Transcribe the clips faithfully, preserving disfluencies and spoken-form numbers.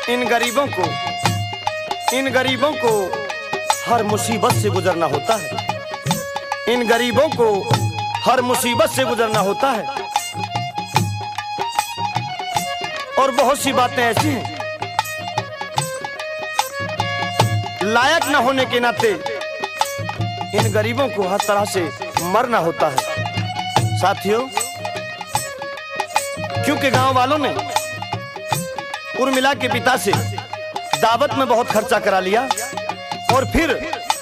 इन गरीबों को इन गरीबों को हर मुसीबत से गुजरना होता है। इन गरीबों को हर मुसीबत से गुजरना होता है। और बहुत सी बातें ऐसी हैं, लायक न होने के नाते इन गरीबों को हर तरह से मरना होता है। साथियों, क्योंकि गांव वालों ने उर्मिला के पिता से दावत में बहुत खर्चा करा लिया और फिर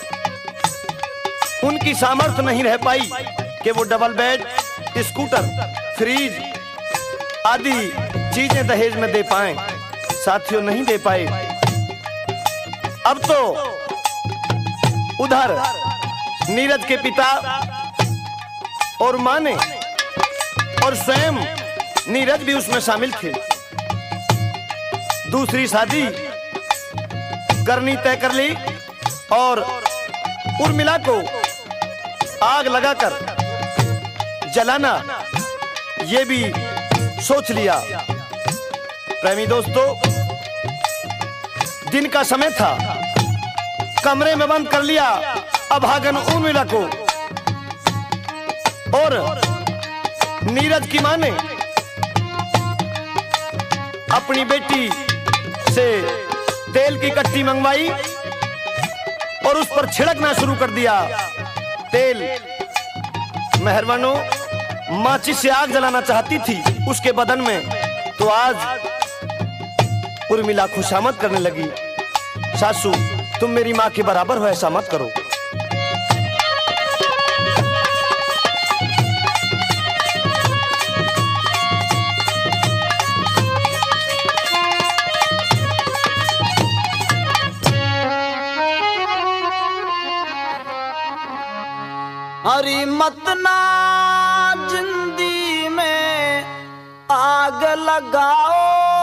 उनकी सामर्थ्य नहीं रह पाई कि वो डबल बेड, स्कूटर, फ्रीज आदि चीजें दहेज में दे पाएं। साथियों, नहीं दे पाए। अब तो उधर नीरज के पिता और मां ने और स्वयं नीरज भी उसमें शामिल थे, दूसरी शादी करनी तय कर ली और उर्मिला को आग लगाकर जलाना ये भी सोच लिया। प्रेमी दोस्तों, दिन का समय था, कमरे में बंद कर लिया अभागन उर्मिला को और नीरज की मां ने अपनी बेटी से तेल की कट्टी मंगवाई और उस पर छिड़कना शुरू कर दिया। तेल मेहरबानो माचिस से आग जलाना चाहती थी उसके बदन में, तो आज उर्मिला खुशामद करने लगी, सासू तुम मेरी माँ के बराबर हो, ऐसा मत करो। हरी मत ना जिंदगी में आग लगाओ,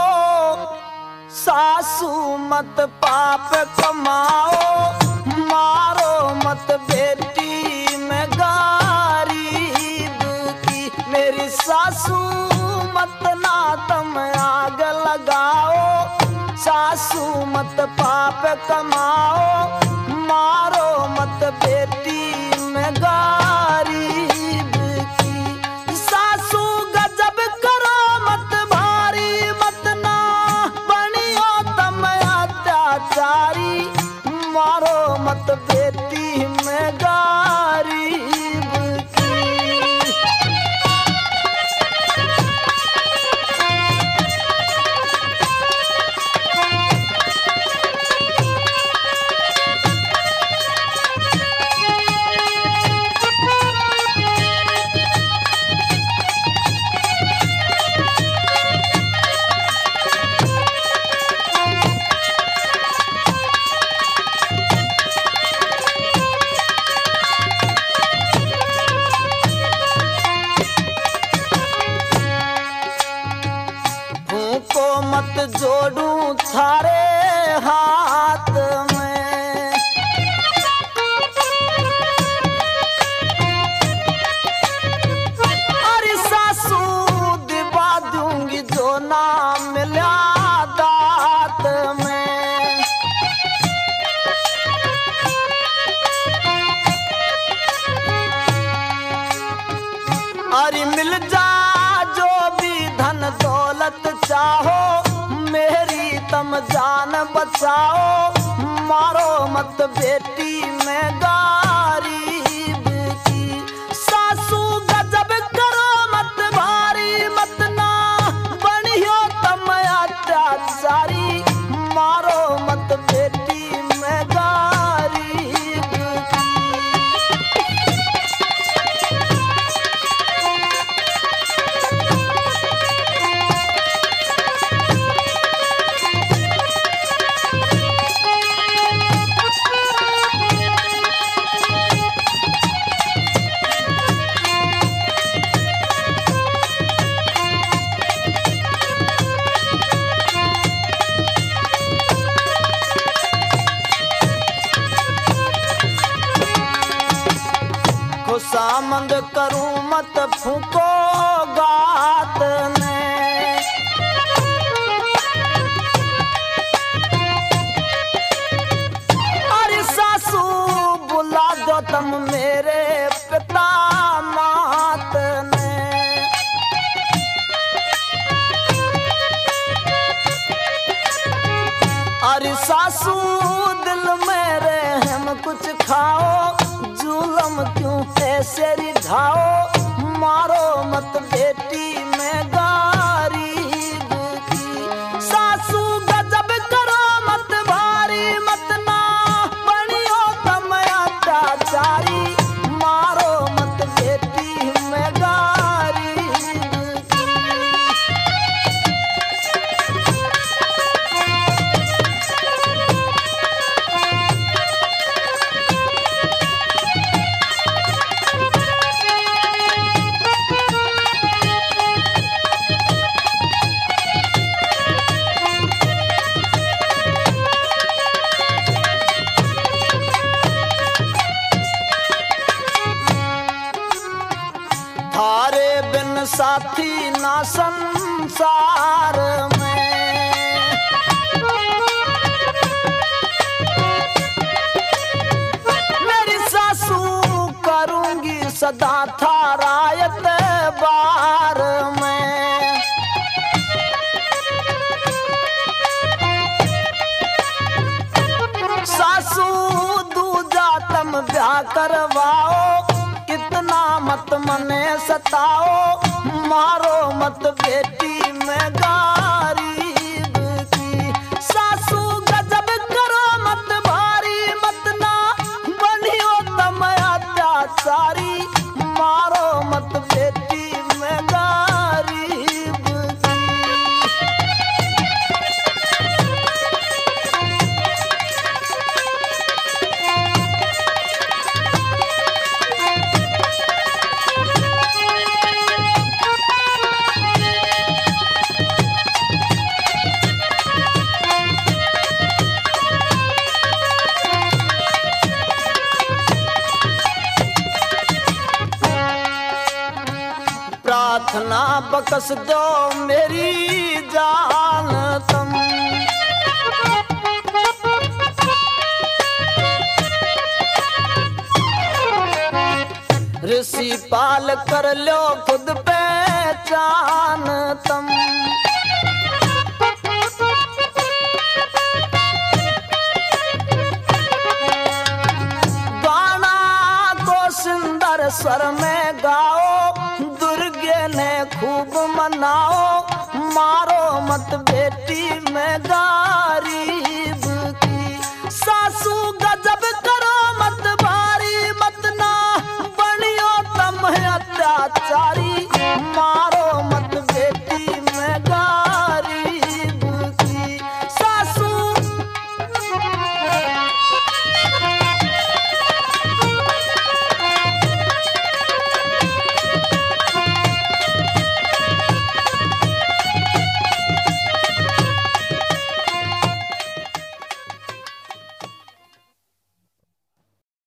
सासू मत पाप कमाओ, मारो मत बेटी में गरीब की। मेरी सासू मत ना तुम आग लगाओ, सासू मत पाप कमाओ, मारो मत बेटी में गरीब की। सासू गजब करो मत भारी, मत ना बनियो तुम अत्याचारी, मारो मत बेटी में गरीब की। मत जोड़ू थारे हाथ में, अरे सासू दिवा दूंगी जो ना मिला दात में। अरे मिल जा जो भी धन दौलत चाहो, मेरी तुम जान बचाओ, मारो मत बेटी में गरीब की। सासू गजब करो मत भारी, मत ना बनियो तुम अत्याचारी, मारो मत बेटी में गरीब की। खुशामद करूं मत फूको गात ने, सासू दिल में रहम कुछ खाओ, जुलम क्यों ऐसे रिझाओ, मारो मत बेटी में गरीब की। सासू गजब करो मत भारी, मत ना बनियो तम अत्याचारी, मारो मत बेटी में गरीब की। थारे बिन साथी ना संसार में, मेरी सासू करूंगी सदा थारा एतबार में। सासू दूजा तम ब्याह करवाओ, इतना मत मने सताओ, मारो मत बेटी में गरीब की। सासू गजब करो मत भारी, मत ना बनियो तम अत्याचारी, मारो मत बेटी में गरीब की। प्रार्थना बकस दो मेरी जान तुम, ऋषि पाल कर लो खुद पहचान तुम। गाना को सुंदर स्वर में गाओ, दुर्गे ने खूब मनाओ, मारो मत बेटी में गा